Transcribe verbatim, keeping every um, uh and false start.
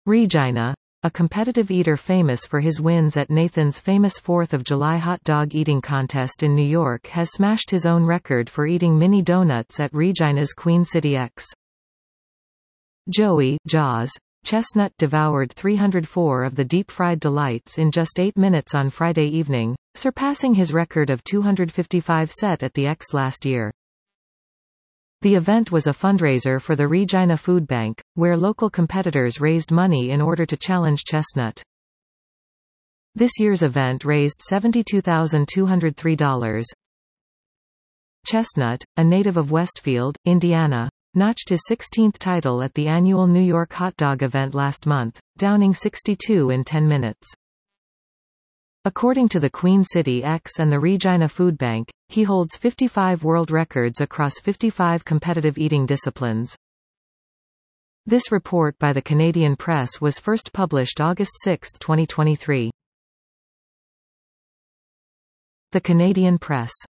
Regina, a competitive eater famous for his wins at Nathan's famous fourth of July hot dog eating contest in New York, has smashed his own record for eating mini donuts at Regina's Queen City X. Joey Jaws Chestnut devoured three hundred four of the deep-fried delights in just eight minutes on Friday evening, surpassing his record of two hundred fifty-five set at the X last year. The event was a fundraiser for the Regina Food Bank, where local competitors raised money in order to challenge Chestnut. This year's event raised seventy-two thousand two hundred three dollars. Chestnut, a native of Westfield, Indiana, notched his sixteenth title at the annual New York hot dog event last month, downing sixty-two in ten minutes. According to the Queen City X and the Regina Food Bank, he holds fifty-five world records across fifty-five competitive eating disciplines. This report by the Canadian Press was first published August sixth, twenty twenty-three. The Canadian Press.